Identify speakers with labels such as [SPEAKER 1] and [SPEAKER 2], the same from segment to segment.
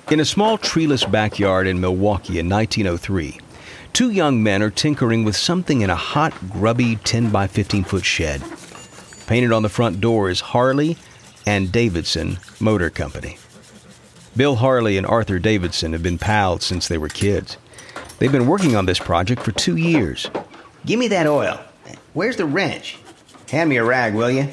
[SPEAKER 1] In a small treeless backyard in Milwaukee in 1903, two young men are tinkering with something in a hot, grubby 10 by 15-foot shed. Painted on the front door is Harley and Davidson Motor Company. Bill Harley and Arthur Davidson have been pals since they were kids. They've been working on this project for 2 years.
[SPEAKER 2] Give me that oil. Where's the wrench? Hand me a rag, will you?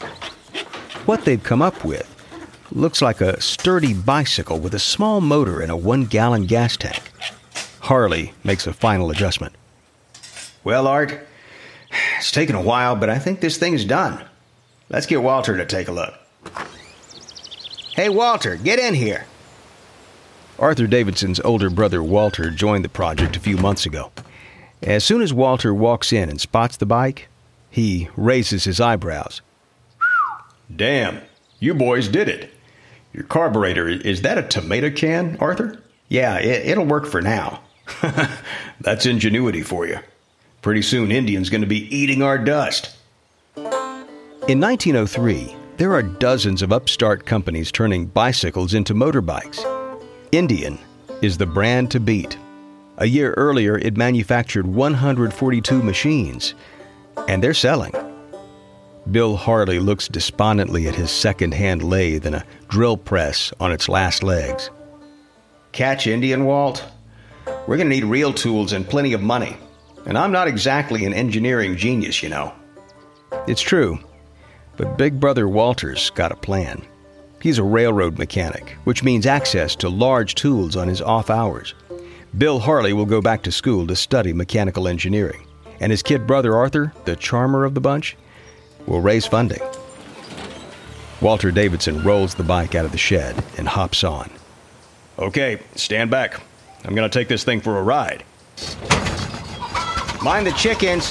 [SPEAKER 1] What they've come up with looks like a sturdy bicycle with a small motor and a 1-gallon gas tank. Harley makes a final adjustment.
[SPEAKER 2] Well, Art, it's taken a while, but I think this thing's done. Let's get Walter to take a look. Hey, Walter, get in here.
[SPEAKER 1] Arthur Davidson's older brother Walter joined the project a few months ago. As soon as Walter walks in and spots the bike, he raises his eyebrows.
[SPEAKER 3] Damn, you boys did it. Your carburetor, is that a tomato can, Arthur?
[SPEAKER 2] Yeah, it'll work for now.
[SPEAKER 3] That's ingenuity for you. Pretty soon Indian's going to be eating our dust.
[SPEAKER 1] In 1903, there are dozens of upstart companies turning bicycles into motorbikes. Indian is the brand to beat. A year earlier, it manufactured 142 machines, and they're selling. Bill Harley looks despondently at his second-hand lathe and a drill press on its last legs.
[SPEAKER 2] Catch Indian, Walt? We're going to need real tools and plenty of money. And I'm not exactly an engineering genius, you know.
[SPEAKER 1] It's true, but Big Brother Walter's got a plan. He's a railroad mechanic, which means access to large tools on his off hours. Bill Harley will go back to school to study mechanical engineering, and his kid brother Arthur, the charmer of the bunch, will raise funding. Walter Davidson rolls the bike out of the shed and hops on.
[SPEAKER 3] Okay, stand back. I'm going to take this thing for a ride.
[SPEAKER 2] Mind the chickens.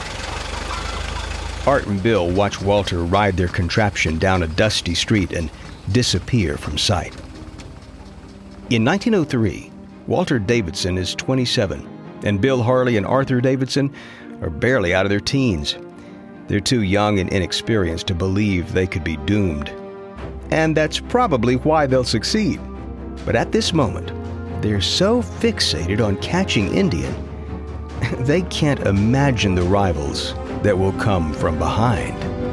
[SPEAKER 1] Art and Bill watch Walter ride their contraption down a dusty street and disappear from sight. In 1903, Walter Davidson is 27, and Bill Harley and Arthur Davidson are barely out of their teens. They're too young and inexperienced to believe they could be doomed. And that's probably why they'll succeed. But at this moment, they're so fixated on catching Indian, they can't imagine the rivals that will come from behind.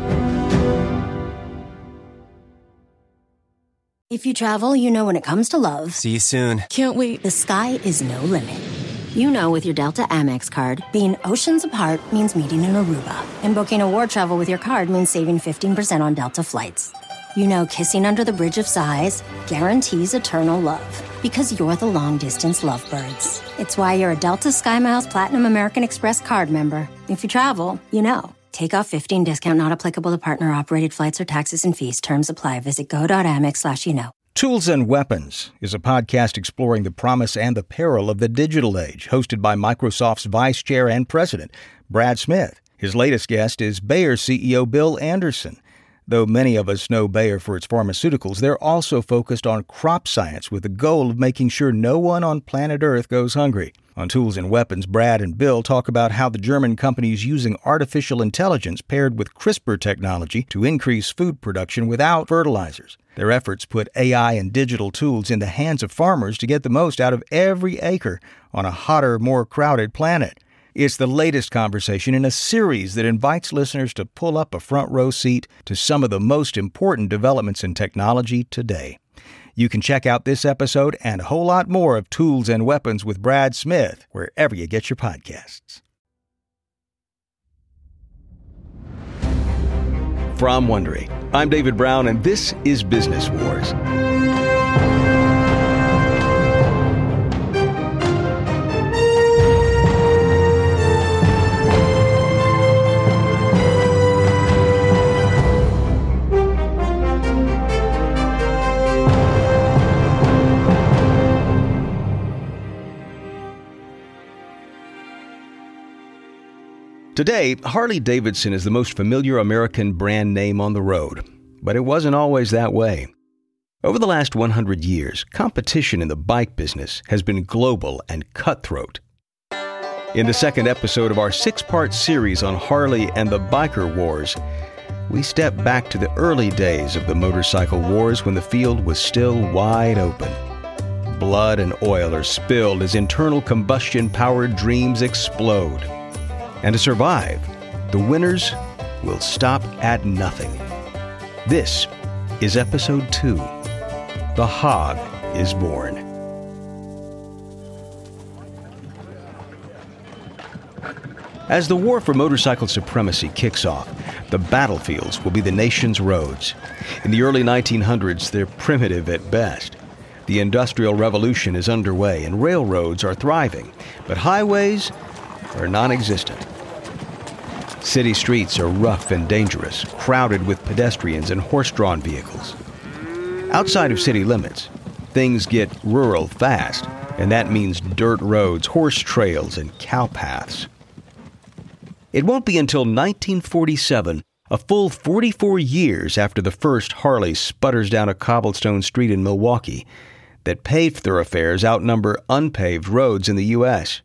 [SPEAKER 4] If you travel, you know when it comes to love.
[SPEAKER 5] See you soon.
[SPEAKER 6] Can't wait.
[SPEAKER 4] The sky is no limit. You know with your Delta Amex card, being oceans apart means meeting in Aruba. And booking a war travel with your card means saving 15% on Delta flights. You know kissing under the bridge of sighs guarantees eternal love. Because you're the long-distance lovebirds. It's why you're a Delta SkyMiles Platinum American Express card member. If you travel, you know. Take off 15 discount not applicable to partner-operated flights or taxes and fees. Terms apply. Visit go.amex/you-know.
[SPEAKER 1] Tools and Weapons is a podcast exploring the promise and the peril of the digital age, hosted by Microsoft's Vice Chair and President, Brad Smith. His latest guest is Bayer CEO Bill Anderson. Though many of us know Bayer for its pharmaceuticals, they're also focused on crop science with the goal of making sure no one on planet Earth goes hungry. On Tools and Weapons, Brad and Bill talk about how the German company is using artificial intelligence paired with CRISPR technology to increase food production without fertilizers. Their efforts put AI and digital tools in the hands of farmers to get the most out of every acre on a hotter, more crowded planet. It's the latest conversation in a series that invites listeners to pull up a front row seat to some of the most important developments in technology today. You can check out this episode and a whole lot more of Tools and Weapons with Brad Smith wherever you get your podcasts. From Wondery, I'm David Brown, and this is Business Wars. Today, Harley-Davidson is the most familiar American brand name on the road, but it wasn't always that way. Over the last 100 years, competition in the bike business has been global and cutthroat. In the second episode of our 6-part series on Harley and the biker wars, we step back to the early days of the motorcycle wars when the field was still wide open. blood and oil are spilled as internal combustion-powered dreams explode. And to survive, the winners will stop at nothing. This is Episode 2, The Hog is Born. As the war for motorcycle supremacy kicks off, the battlefields will be the nation's roads. In the early 1900s, they're primitive at best. The Industrial Revolution is underway and railroads are thriving, but highways are non-existent. City streets are rough and dangerous, crowded with pedestrians and horse-drawn vehicles. Outside of city limits, things get rural fast, and that means dirt roads, horse trails, and cow paths. It won't be until 1947, a full 44 years after the first Harley sputters down a cobblestone street in Milwaukee, that paved thoroughfares outnumber unpaved roads in the U.S.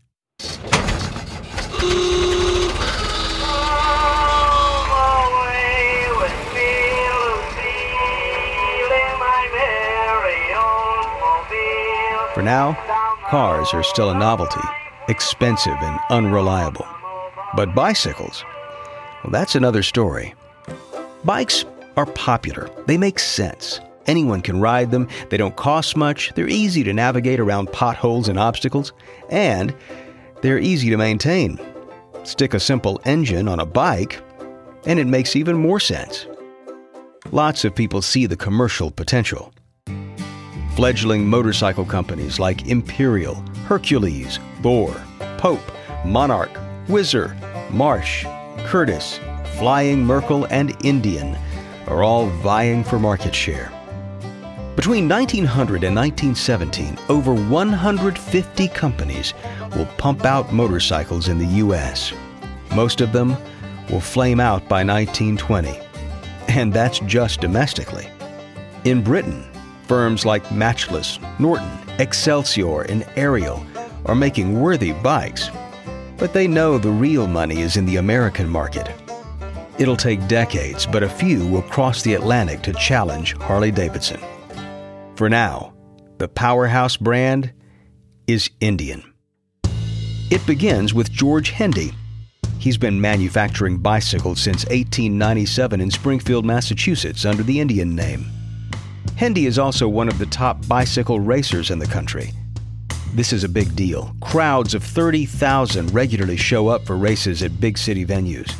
[SPEAKER 1] For now, cars are still a novelty, expensive and unreliable. But bicycles, well, that's another story. Bikes are popular. They make sense. Anyone can ride them. They don't cost much. They're easy to navigate around potholes and obstacles. And they're easy to maintain. Stick a simple engine on a bike, and it makes even more sense. Lots of people see the commercial potential. Fledgling motorcycle companies like Imperial, Hercules, Bore, Pope, Monarch, Whizzer, Marsh, Curtis, Flying Merkel, and Indian are all vying for market share. Between 1900 and 1917, over 150 companies will pump out motorcycles in the U.S. Most of them will flame out by 1920. And that's just domestically. In Britain, firms like Matchless, Norton, Excelsior, and Ariel are making worthy bikes. But they know the real money is in the American market. It'll take decades, but a few will cross the Atlantic to challenge Harley-Davidson. For now, the powerhouse brand is Indian. It begins with George Hendy. He's been manufacturing bicycles since 1897 in Springfield, Massachusetts, under the Indian name. Hendy is also one of the top bicycle racers in the country. This is a big deal. Crowds of 30,000 regularly show up for races at big city venues.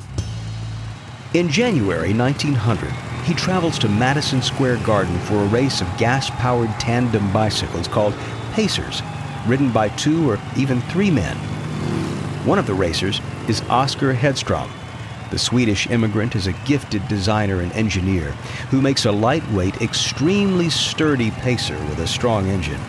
[SPEAKER 1] In January 1900, he travels to Madison Square Garden for a race of gas-powered tandem bicycles called Pacers, ridden by 2 or even 3 men. One of the racers is Oskar Hedstrom. The Swedish immigrant is a gifted designer and engineer who makes a lightweight, extremely sturdy pacer with a strong engine.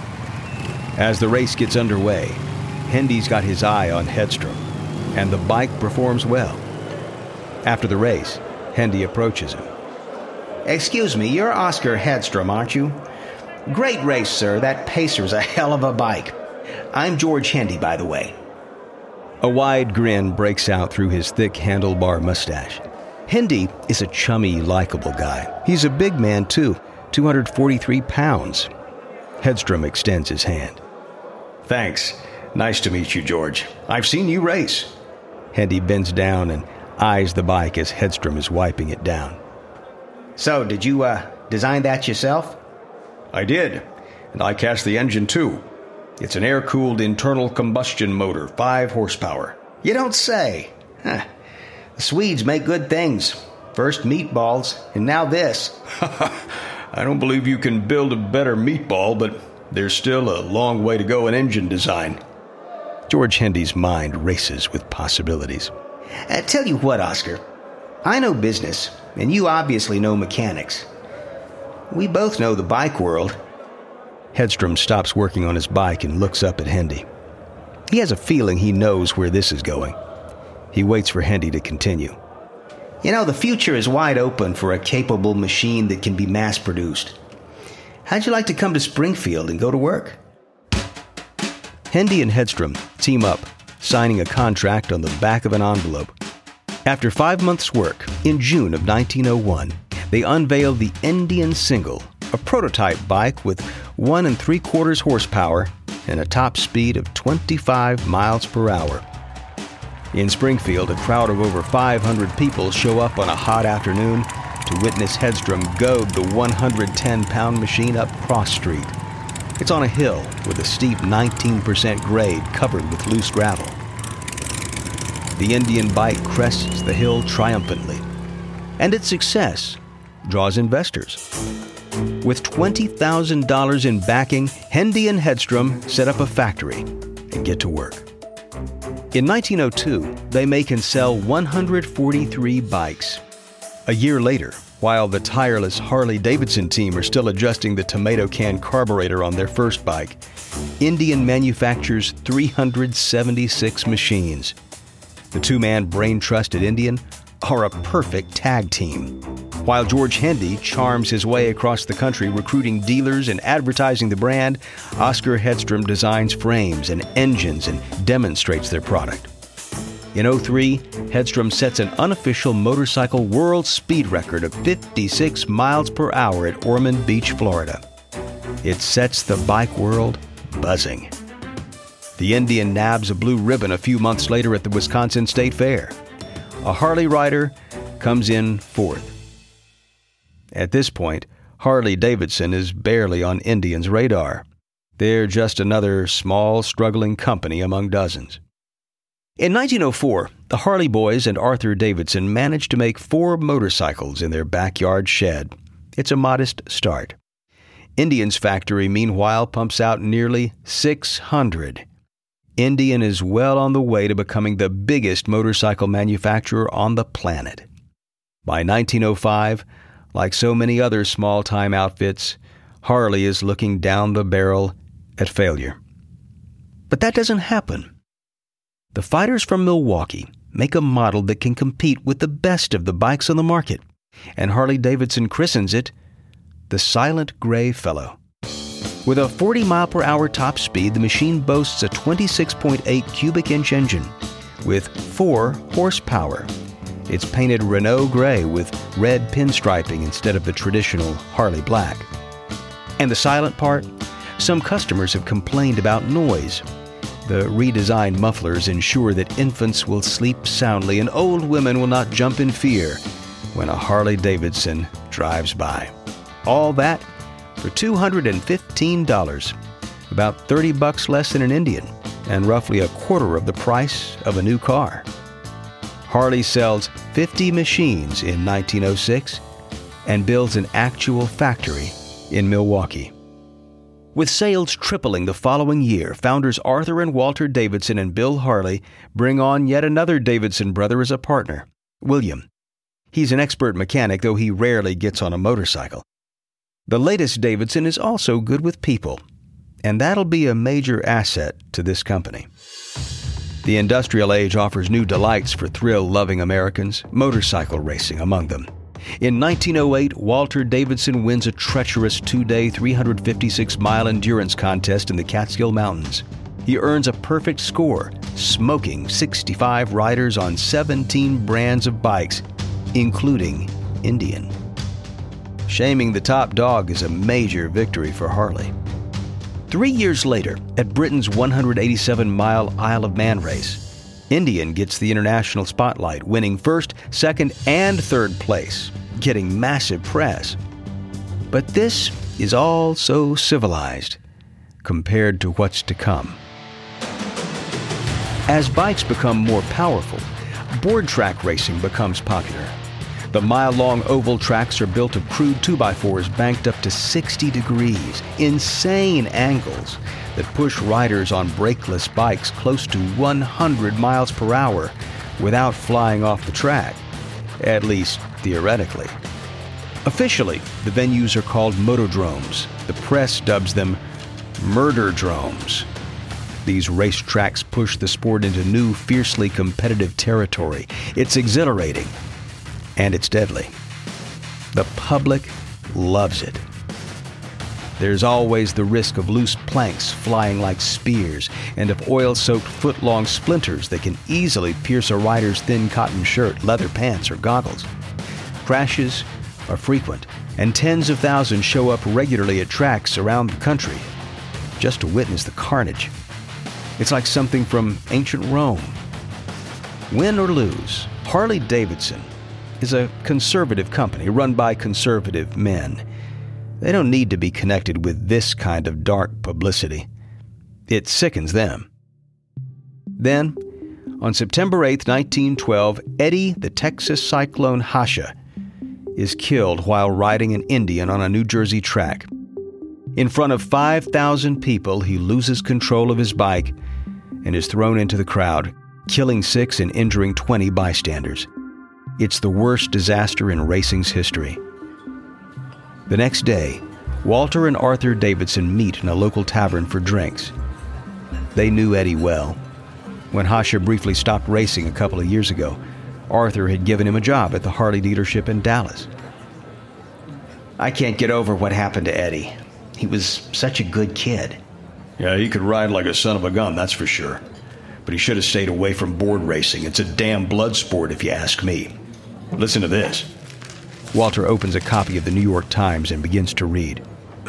[SPEAKER 1] As the race gets underway, Hendy's got his eye on Hedstrom, and the bike performs well. After the race, Hendy approaches him.
[SPEAKER 2] Excuse me, you're Oskar Hedstrom, aren't you? Great race, sir. That Pacer's a hell of a bike. I'm George Hendy, by the way.
[SPEAKER 1] A wide grin breaks out through his thick handlebar mustache. Hendy is a chummy, likable guy. He's a big man, too, 243 pounds. Hedstrom extends his hand.
[SPEAKER 3] Thanks. Nice to meet you, George. I've seen you race.
[SPEAKER 1] Hendy bends down and eyes the bike as Hedstrom is wiping it down.
[SPEAKER 2] So, did you, design that yourself?
[SPEAKER 3] I did, and I cast the engine, too. It's an air-cooled internal combustion motor, 5 horsepower.
[SPEAKER 2] You don't say. Huh. The Swedes make good things. First meatballs, and now this.
[SPEAKER 3] I don't believe you can build a better meatball, but there's still a long way to go in engine design.
[SPEAKER 1] George Hendy's mind races with possibilities.
[SPEAKER 2] Tell you what, Oskar. I know business, and you obviously know mechanics. We both know the bike world.
[SPEAKER 1] Hedstrom stops working on his bike and looks up at Hendy. He has a feeling he knows where this is going. He waits for Hendy to continue.
[SPEAKER 2] You know, the future is wide open for a capable machine that can be mass-produced. How'd you like to come to Springfield and go to work?
[SPEAKER 1] Hendy and Hedstrom team up, signing a contract on the back of an envelope. After 5 months' work, in June of 1901, they unveiled the Indian single, a prototype bike with 1 3/4 horsepower and a top speed of 25 miles per hour. In Springfield, a crowd of over 500 people show up on a hot afternoon to witness Hedstrom goad the 110-pound machine up Cross Street. It's on a hill with a steep 19% grade covered with loose gravel. The Indian bike crests the hill triumphantly, and its success draws investors. With $20,000 in backing, Hendy and Hedstrom set up a factory and get to work. In 1902, they make and sell 143 bikes. A year later, while the tireless Harley-Davidson team are still adjusting the tomato can carburetor on their first bike, Indian manufactures 376 machines. The two-man brain trust at Indian are a perfect tag team. While George Hendy charms his way across the country recruiting dealers and advertising the brand, Oscar Hedstrom designs frames and engines and demonstrates their product. In 2003, Hedstrom sets an unofficial motorcycle world speed record of 56 miles per hour at Ormond Beach, Florida. It sets the bike world buzzing. The Indian nabs a blue ribbon a few months later at the Wisconsin State Fair. A Harley rider comes in fourth. At this point, Harley-Davidson is barely on Indian's radar. They're just another small, struggling company among dozens. In 1904, the Harley boys and Arthur Davidson managed to make 4 motorcycles in their backyard shed. It's a modest start. Indian's factory, meanwhile, pumps out nearly 600. Indian is well on the way to becoming the biggest motorcycle manufacturer on the planet. By 1905, like so many other small-time outfits, Harley is looking down the barrel at failure. But that doesn't happen. The fighters from Milwaukee make a model that can compete with the best of the bikes on the market, and Harley-Davidson christens it the Silent Gray Fellow. With a 40-mile-per-hour top speed, the machine boasts a 26.8 cubic inch engine with 4 horsepower. It's painted Renault gray with red pinstriping instead of the traditional Harley black. And the silent part? Some customers have complained about noise. The redesigned mufflers ensure that infants will sleep soundly and old women will not jump in fear when a Harley-Davidson drives by. All that for $215, about $30 less than an Indian, and roughly a quarter of the price of a new car. Harley sells 50 machines in 1906 and builds an actual factory in Milwaukee. With sales tripling the following year, founders Arthur and Walter Davidson and Bill Harley bring on yet another Davidson brother as a partner, William. He's an expert mechanic, though he rarely gets on a motorcycle. The latest Davidson is also good with people, and that'll be a major asset to this company. The industrial age offers new delights for thrill-loving Americans, motorcycle racing among them. In 1908, Walter Davidson wins a treacherous 2-day, 356-mile endurance contest in the Catskill Mountains. He earns a perfect score, smoking 65 riders on 17 brands of bikes, including Indian. Shaming the top dog is a major victory for Harley. 3 years later, at Britain's 187-mile Isle of Man race, Indian gets the international spotlight, winning first, second, and third place, getting massive press. But this is all so civilized compared to what's to come. As bikes become more powerful, board track racing becomes popular. The mile-long oval tracks are built of crude 2x4s banked up to 60 degrees, insane angles that push riders on brakeless bikes close to 100 miles per hour without flying off the track, at least theoretically. Officially, the venues are called motodromes. The press dubs them murderdromes. These racetracks push the sport into new, fiercely competitive territory. It's exhilarating. And it's deadly. The public loves it. There's always the risk of loose planks flying like spears and of oil-soaked foot-long splinters that can easily pierce a rider's thin cotton shirt, leather pants, or goggles. Crashes are frequent, and tens of thousands show up regularly at tracks around the country just to witness the carnage. It's like something from ancient Rome. Win or lose, Harley-Davidson is a conservative company run by conservative men. They don't need to be connected with this kind of dark publicity. It sickens them. Then, on September 8, 1912, Eddie the Texas Cyclone Hasha is killed while riding an Indian on a New Jersey track. In front of 5,000 people, he loses control of his bike and is thrown into the crowd, killing 6 and injuring 20 bystanders. It's the worst disaster in racing's history. The next day, Walter and Arthur Davidson meet in a local tavern for drinks. They knew Eddie well. When Hasha briefly stopped racing a couple of years ago, Arthur had given him a job at the Harley dealership in Dallas.
[SPEAKER 2] I can't get over what happened to Eddie. He was such a good kid.
[SPEAKER 3] Yeah, he could ride like a son of a gun, that's for sure. But he should have stayed away from board racing. It's a damn blood sport, if you ask me. Listen to this.
[SPEAKER 1] Walter opens a copy of the New York Times and begins to read.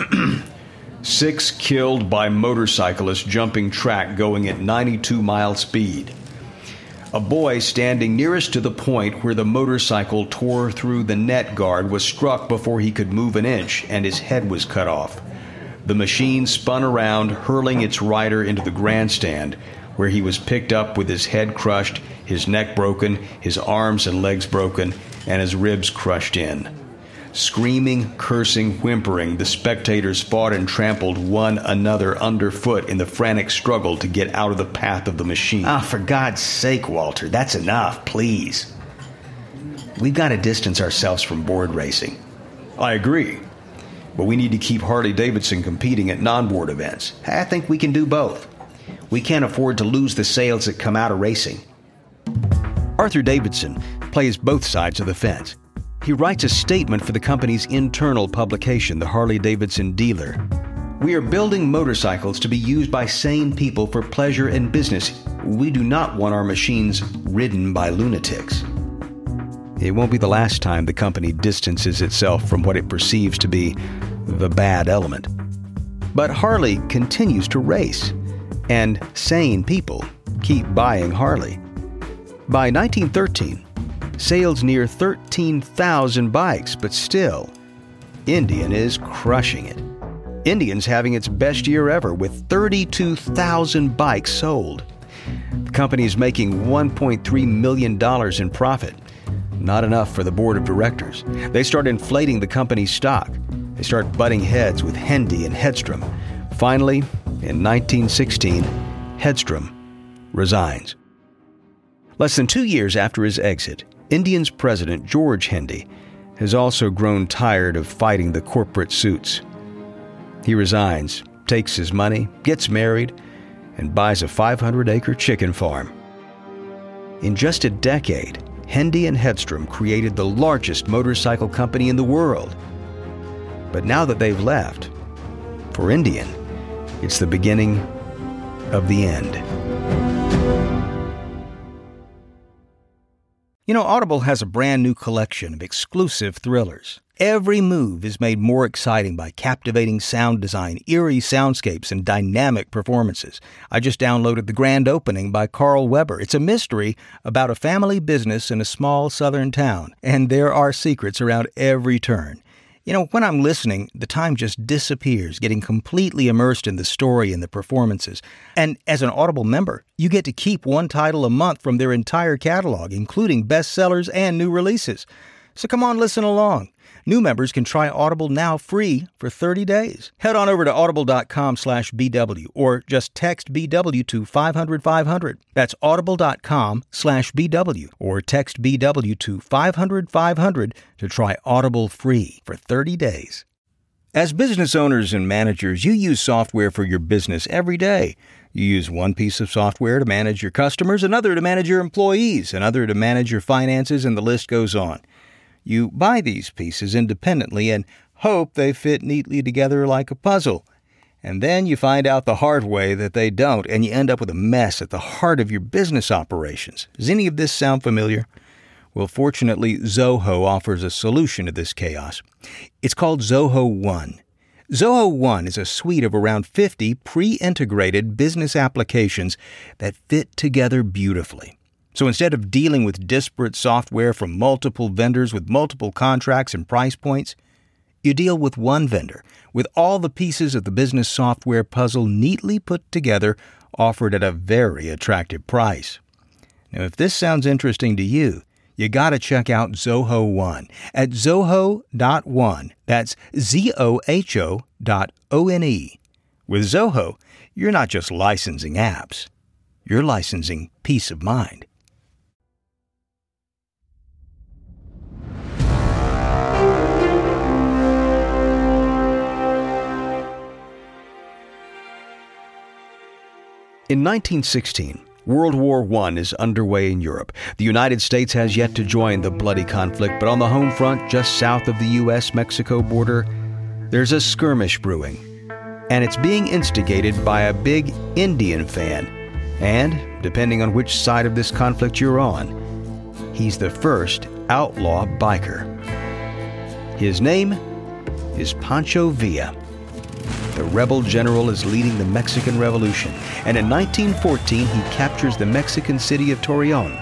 [SPEAKER 3] 6 killed by motorcyclist jumping track going at 92-mile speed. A boy standing nearest to the point where the motorcycle tore through the net guard was struck before he could move an inch, and his head was cut off. The machine spun around, hurling its rider into the grandstand, where he was picked up with his head crushed, his neck broken, his arms and legs broken, and his ribs crushed in. Screaming, cursing, whimpering, the spectators fought and trampled one another underfoot in the frantic struggle to get out of the path of the machine.
[SPEAKER 2] For God's sake, Walter, that's enough, please. We've got to distance ourselves from board racing.
[SPEAKER 3] I agree. But we need to keep Harley-Davidson competing at non-board events.
[SPEAKER 2] I think we can do both. We can't afford to lose the sales that come out of racing.
[SPEAKER 1] Arthur Davidson plays both sides of the fence. He writes a statement for the company's internal publication, the Harley-Davidson Dealer.
[SPEAKER 2] We are building motorcycles to be used by sane people for pleasure and business. We do not want our machines ridden by lunatics.
[SPEAKER 1] It won't be the last time the company distances itself from what it perceives to be the bad element. But Harley continues to race, and sane people keep buying Harley. By 1913, sales near 13,000 bikes, but still, Indian is crushing it. Indian's having its best year ever with 32,000 bikes sold. The company is making $1.3 million in profit. Not enough for the board of directors. They start inflating the company's stock. They start butting heads with Hendy and Hedstrom. Finally, in 1916, Hedstrom resigns. Less than 2 years after his exit, Indian's president, George Hendy, has also grown tired of fighting the corporate suits. He resigns, takes his money, gets married, and buys a 500-acre chicken farm. In just a decade, Hendy and Hedstrom created the largest motorcycle company in the world. But now that they've left, for Indian, it's the beginning of the end. You know, Audible has a brand new collection of exclusive thrillers. Every move is made more exciting by captivating sound design, eerie soundscapes, and dynamic performances. I just downloaded The Grand Opening by Carl Weber. It's a mystery about a family business in a small southern town, and there are secrets around every turn. You know, when I'm listening, the time just disappears, getting completely immersed in the story and the performances. And as an Audible member, you get to keep one title a month from their entire catalog, including bestsellers and new releases. So come on, listen along. New members can try Audible now free for 30 days. Head on over to audible.com/BW or just text BW to 500-500. That's audible.com/BW or text BW to 500-500 to try Audible free for 30 days. As business owners and managers, you use software for your business every day. You use one piece of software to manage your customers, another to manage your employees, another to manage your finances, and the list goes on. You buy these pieces independently and hope they fit neatly together like a puzzle. And then you find out the hard way that they don't, and you end up with a mess at the heart of your business operations. Does any of this sound familiar? Well, fortunately, Zoho offers a solution to this chaos. It's called Zoho One. Zoho One is a suite of around 50 pre-integrated business applications that fit together beautifully. So instead of dealing with disparate software from multiple vendors with multiple contracts and price points, you deal with one vendor with all the pieces of the business software puzzle neatly put together, offered at a very attractive price. Now, if this sounds interesting to you, you got to check out Zoho One at zoho.one. That's zoho.one. With Zoho, you're not just licensing apps. You're licensing peace of mind. In 1916, World War I is underway in Europe. The United States has yet to join the bloody conflict, but on the home front, just south of the U.S.-Mexico border, there's a skirmish brewing. And it's being instigated by a big Indian fan. And, depending on which side of this conflict you're on, he's the first outlaw biker. His name is Pancho Villa. The rebel general is leading the Mexican Revolution, and in 1914 he captures the Mexican city of Torreon.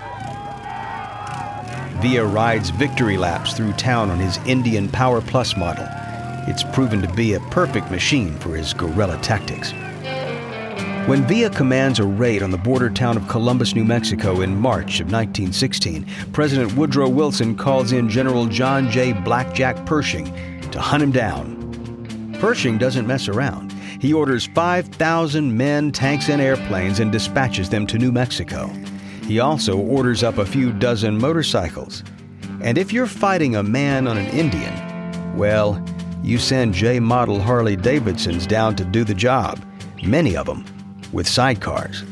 [SPEAKER 1] Villa rides victory laps through town on his Indian Power Plus model. It's proven to be a perfect machine for his guerrilla tactics. When Villa commands a raid on the border town of Columbus, New Mexico in March of 1916, President Woodrow Wilson calls in General John J. Blackjack Pershing to hunt him down. Pershing doesn't mess around. He orders 5,000 men, tanks, and airplanes and dispatches them to New Mexico. He also orders up a few dozen motorcycles. And if you're fighting a man on an Indian, well, you send J-model Harley-Davidsons down to do the job, many of them with sidecars.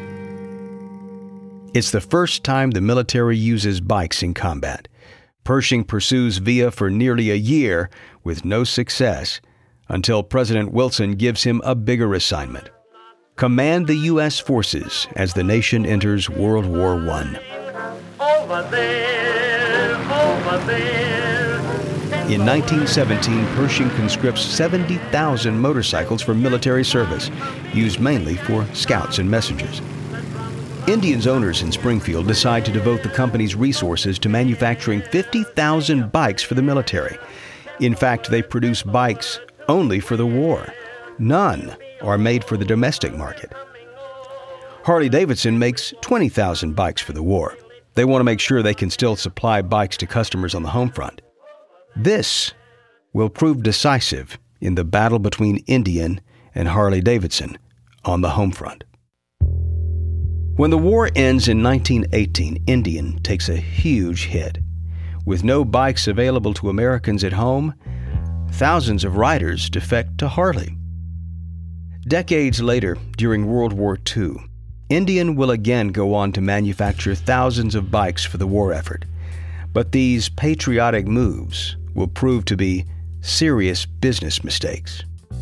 [SPEAKER 1] It's the first time the military uses bikes in combat. Pershing pursues Villa for nearly a year with no success, until President Wilson gives him a bigger assignment: command the U.S. forces as the nation enters World War I. Over there. In 1917, Pershing conscripts 70,000 motorcycles for military service, used mainly for scouts and messengers. Indians owners in Springfield decide to devote the company's resources to manufacturing 50,000 bikes for the military. In fact, they produce bikes only for the war. None are made for the domestic market. Harley-Davidson makes 20,000 bikes for the war. They want to make sure they can still supply bikes to customers on the home front. This will prove decisive in the battle between Indian and Harley-Davidson on the home front. When the war ends in 1918, Indian takes a huge hit. With no bikes available to Americans at home, thousands of riders defect to Harley. Decades later, during World War II, Indian will again go on to manufacture thousands of bikes for the war effort. But these patriotic moves will prove to be serious business mistakes.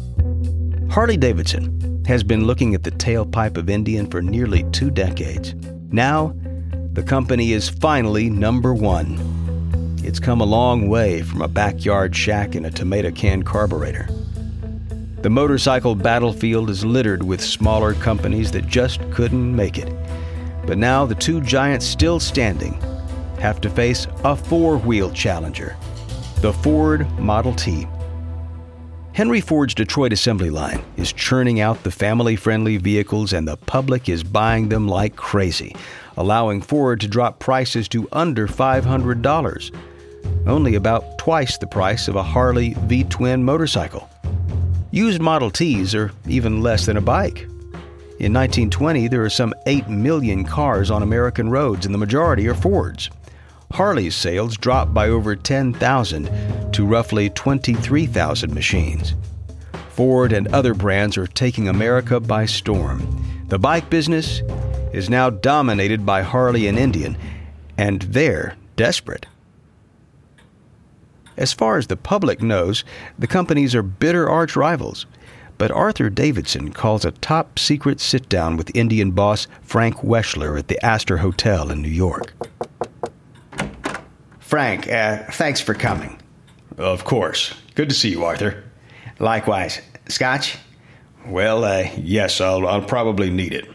[SPEAKER 1] Harley-Davidson has been looking at the tailpipe of Indian for nearly 2 decades. Now, the company is finally number one. It's come a long way from a backyard shack and a tomato can carburetor. The motorcycle battlefield is littered with smaller companies that just couldn't make it. But now the 2 giants still standing have to face a 4-wheel challenger, the Ford Model T. Henry Ford's Detroit assembly line is churning out the family-friendly vehicles, and the public is buying them like crazy, allowing Ford to drop prices to under $500, only about twice the price of a Harley V-twin motorcycle. Used Model Ts are even less than a bike. In 1920, there are some 8 million cars on American roads, and the majority are Fords. Harley's sales dropped by over 10,000 to roughly 23,000 machines. Ford and other brands are taking America by storm. The bike business is now dominated by Harley and Indian, and they're desperate. As far as the public knows, the companies are bitter arch rivals. But Arthur Davidson calls a top-secret sit-down with Indian boss Frank Weschler at the Astor Hotel in New York.
[SPEAKER 2] Frank, thanks for coming.
[SPEAKER 3] Of course. Good to see you, Arthur.
[SPEAKER 2] Likewise. Scotch?
[SPEAKER 3] Well, yes, I'll probably need it.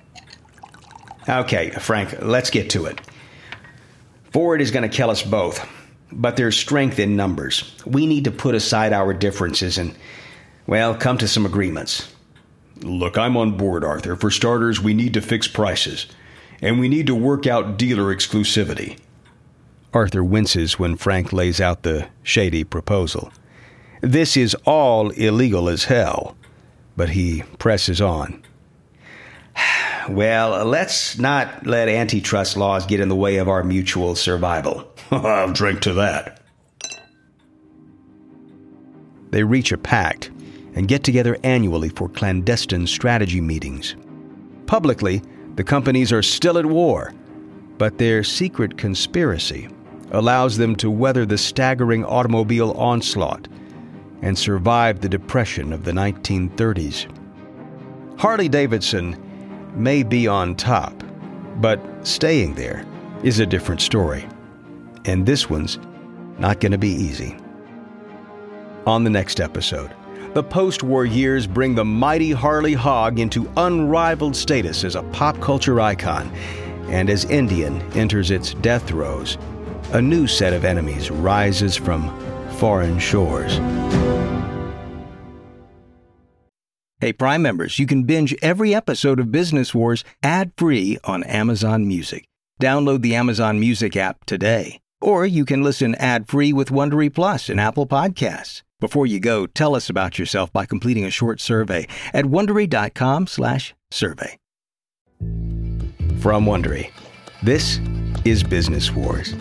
[SPEAKER 2] Okay, Frank, let's get to it. Ford is going to kill us both, but there's strength in numbers. We need to put aside our differences and, well, come to some agreements.
[SPEAKER 3] Look, I'm on board, Arthur. For starters, we need to fix prices, and we need to work out dealer exclusivity.
[SPEAKER 1] Arthur winces when Frank lays out the shady proposal. This is all illegal as hell, but he presses on.
[SPEAKER 2] Well, let's not let antitrust laws get in the way of our mutual survival.
[SPEAKER 3] I'll drink to that.
[SPEAKER 1] They reach a pact and get together annually for clandestine strategy meetings. Publicly, the companies are still at war, but their secret conspiracy allows them to weather the staggering automobile onslaught and survive the depression of the 1930s. Harley-Davidson may be on top, but staying there is a different story. And this one's not going to be easy. On the next episode, the post-war years bring the mighty Harley Hog into unrivaled status as a pop culture icon. And as Indian enters its death throes, a new set of enemies rises from foreign shores. Hey, Prime members, you can binge every episode of Business Wars ad-free on Amazon Music. Download the Amazon Music app today. Or you can listen ad-free with Wondery Plus and Apple Podcasts. Before you go, tell us about yourself by completing a short survey at Wondery.com/survey. From Wondery, this is Business Wars.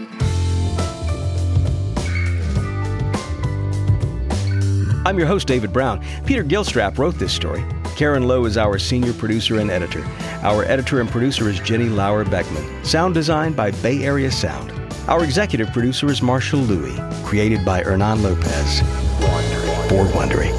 [SPEAKER 1] I'm your host, David Brown. Peter Gilstrap wrote this story. Karen Lowe is our senior producer and editor. Our editor and producer is Jenny Lauer Beckman. Sound design by Bay Area Sound. Our executive producer is Marshall Louie. Created by Hernan Lopez. For Wondery.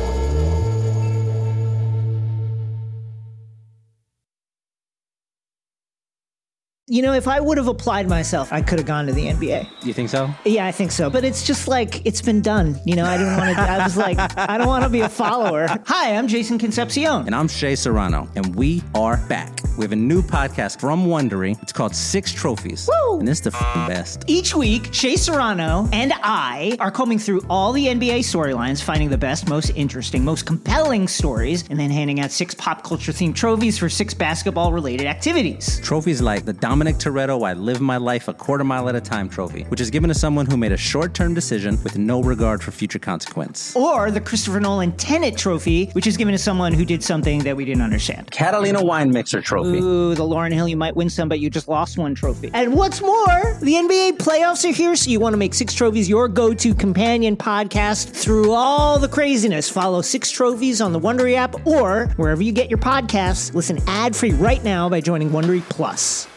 [SPEAKER 5] You know, if I would have applied myself, I could have gone to the NBA.
[SPEAKER 6] You think so?
[SPEAKER 5] Yeah, I think so. But it's just like, it's been done. You know, I didn't want to, I was like, I don't want to be a follower. Hi, I'm Jason Concepcion.
[SPEAKER 6] And I'm Shea Serrano. And we are back. We have a new podcast from Wondery. It's called Six Trophies.
[SPEAKER 5] Woo!
[SPEAKER 6] And it's the best.
[SPEAKER 5] Each week, Shea Serrano and I are combing through all the NBA storylines, finding the best, most interesting, most compelling stories, and then handing out 6 pop culture themed trophies for 6 basketball-related activities.
[SPEAKER 6] Trophies like the Dominic Toretto I Live My Life a Quarter Mile at a Time trophy, which is given to someone who made a short-term decision with no regard for future consequence.
[SPEAKER 5] Or the Christopher Nolan Tenet trophy, which is given to someone who did something that we didn't understand.
[SPEAKER 6] Catalina Wine Mixer trophy.
[SPEAKER 5] Ooh, the Lauryn Hill You Might Win Some, but you just lost one trophy. And what's more, the NBA playoffs are here, so you want to make 6 Trophies your go-to companion podcast through all the craziness. Follow 6 Trophies on the Wondery app or wherever you get your podcasts. Listen ad-free right now by joining Wondery Plus.